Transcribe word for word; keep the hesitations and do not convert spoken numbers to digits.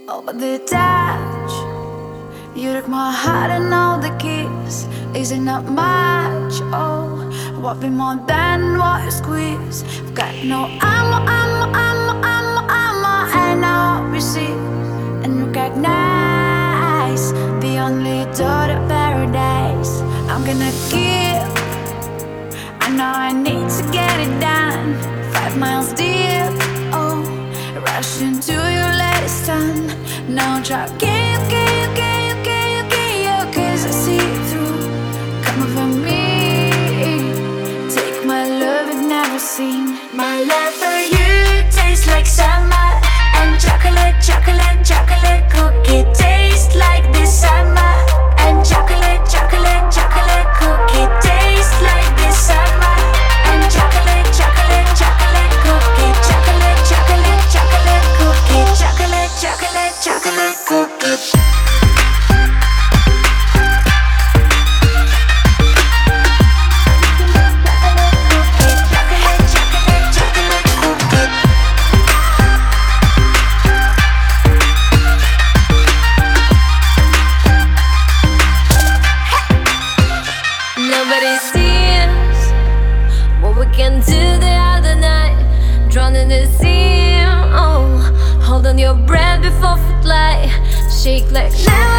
Oh, but the touch, you took my heart and all the keys. Is it not much? Oh, what be more than what you squeeze? I've got no ammo, ammo, ammo, ammo, ammo, and I'll receive and recognize the only door to paradise. I'm gonna give. I know I need to get it done. Five miles deep, oh, rush into your latest turn. Now try, give, give, give, give, give, cause I see through. Come over me, take my love you've never seen. My love for you tastes like summer, and chocolate, chocolate, chocolate cookie tastes like this summer, and chocolate, chocolate, chocolate cookie tastes like this summer, and chocolate, chocolate, chocolate cookie, chocolate, chocolate, chocolate cookie, chocolate, chocolate, chocolate cookie. Nobody sees what we can do the other night. Drown in the sea, oh, hold on your breath before we fly. Shake like now.